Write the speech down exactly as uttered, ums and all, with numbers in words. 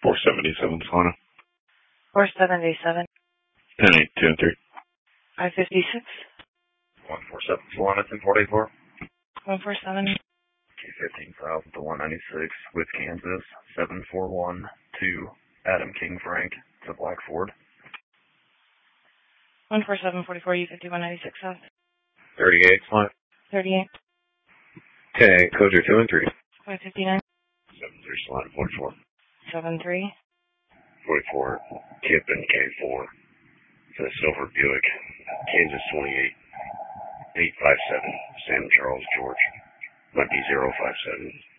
four seventy-seven, Solana. four seventy-seven. ten eight, two and three. five fifty-six. one four seven, Solana, ten forty-four. one four seven. fifteen thousand to one ninety-six with Kansas, seven four one two, Adam King Frank to Black Ford. one four seven forty-four, U fifty-one ninety-six South. thirty-eight, Solana. thirty-eight. ten eight, Coder two and three. five fifty-nine. seven three, Solana, forty-four. seven three. forty-four, Kip and K four. To Silver Buick, Kansas twenty-eight. eight five seven, Sam Charles George. Might be zero five seven.